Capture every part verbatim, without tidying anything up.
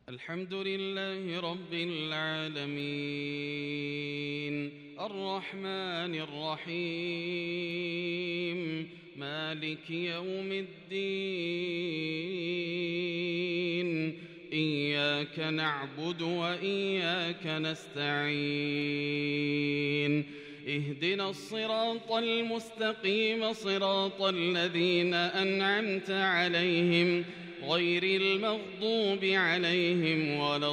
الحمد لله رب العالمين الرحمن الرحيم مالك يوم الدين إياك نعبد وإياك نستعين اهدنا الصراط المستقيم صراط الذين أنعمت عليهم غير المغضوب عليهم ولا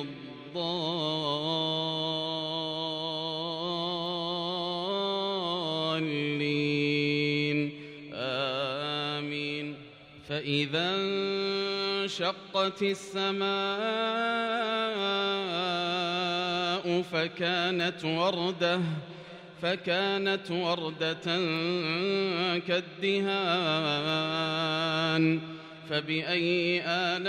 الضالين آمين. فإذا انشقت السماء فكانت وردة فكانت وردة كالدهان فبأي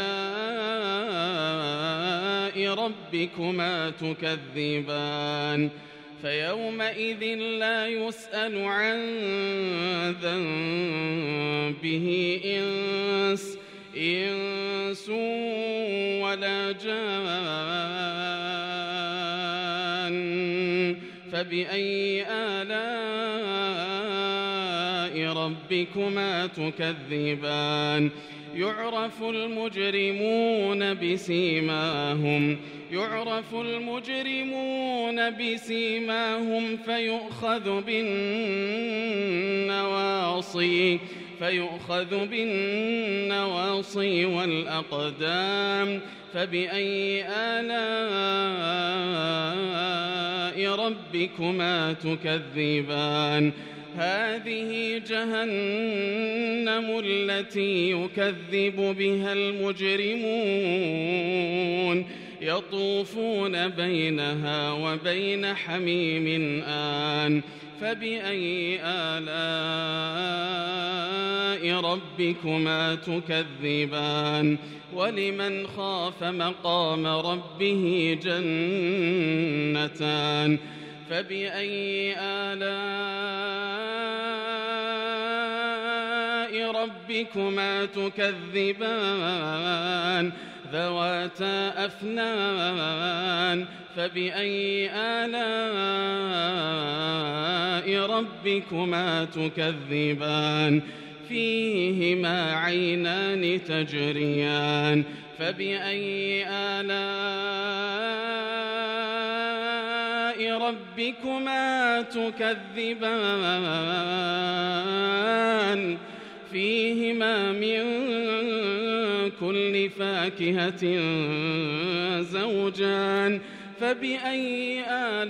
آلاء ربكما تكذبان فيومئذ لا يسأل عن ذنبه إنس إنس ولا جان فبأي آلاء ربكما تكذبان يعرف المجرمون بسيماهم يعرف المجرمون بسيماهم فيؤخذ بالنواصي فيؤخذ بالنواصي والأقدام فبأي آلاء ربكما تكذبان هذه جهنم التي يكذب بها المجرمون يطوفون بينها وبين حميم آن فبأي آلاء ربكما تكذبان ولمن خاف مقام ربه جنتان فبأي آلاء ربكما تكذبان ذواتا أفنان فبأي آلاء ربكما تكذبان فيهما عينان تجريان فبأي آلاء ربكما تكذبان فيهما من كل فاكهة زوجان فبأي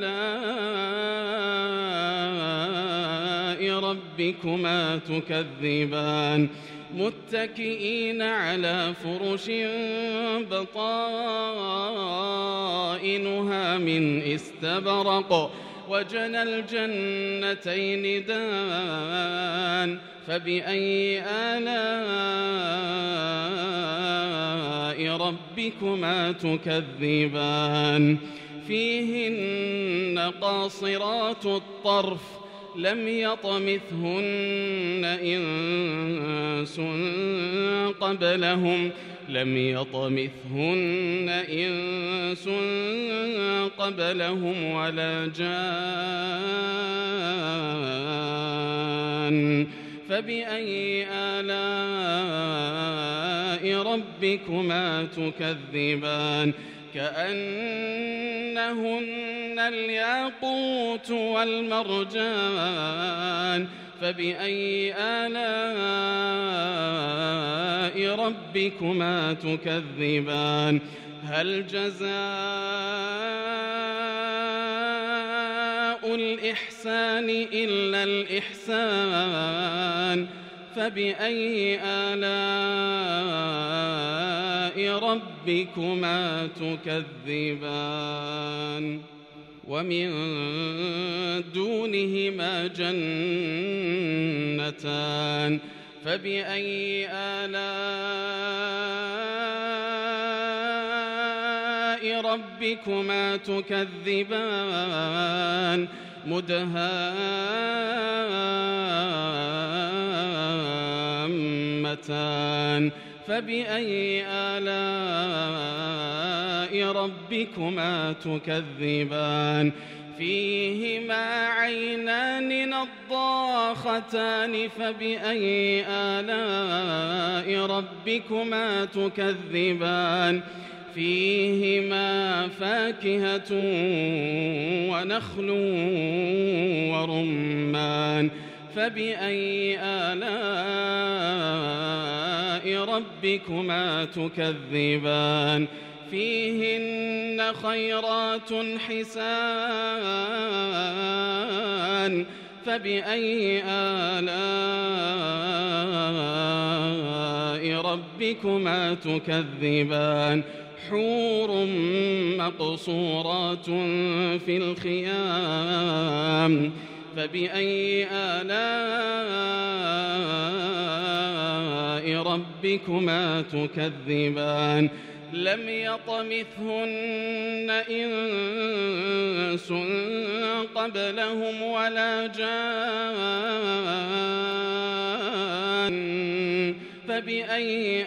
آلاء ربكما تكذبان متكئين على فرش بطائنها من استبرق وجنى الجنتين دان فبأي آلاء ربكما تكذبان فيهن قاصرات الطرف لم يطمثهن إنس قبلهم لم يطمثهن إنس قبلهم ولا جان فبأي آلاء ربكما تكذبان كأنهن الياقوت والمرجان فبأي آلاء ربكما تكذبان هل جزاء الإحسان إلا الإحسان فبأي آلاء ربكما تكذبان ومن دونهما جنتان فبأي آلاء ربكما تكذبان مدهامتان فبأي آلاء آلاء ربكما تكذبان فيهما عينان نضاختان فبأي آلاء ربكما تكذبان فيهما فاكهة ونخل ورمان فبأي آلاء ربكما تكذبان فيهن خيرات حسان فبأي آلاء ربكما تكذبان حور مقصورات في الخيام فبأي آلاء ربكما تكذبان لم يطمثهن إنس قبلهم ولا جان فبأي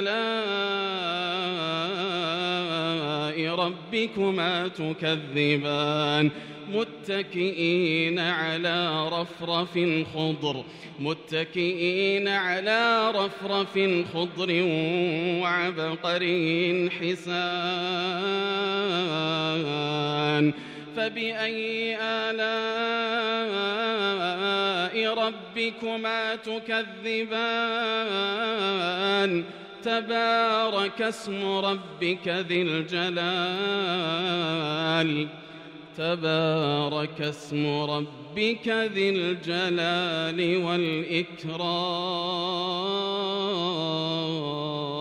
آلاء ربكما تكذبان متكئين على رفرف خضر متكئين على رفرف خضر وعبقري حسان فبأي آلاء ربكما تكذبان تبارك اسم ربك ذي الجلال تبارك اسم ربك ذي الجلال والإكرام.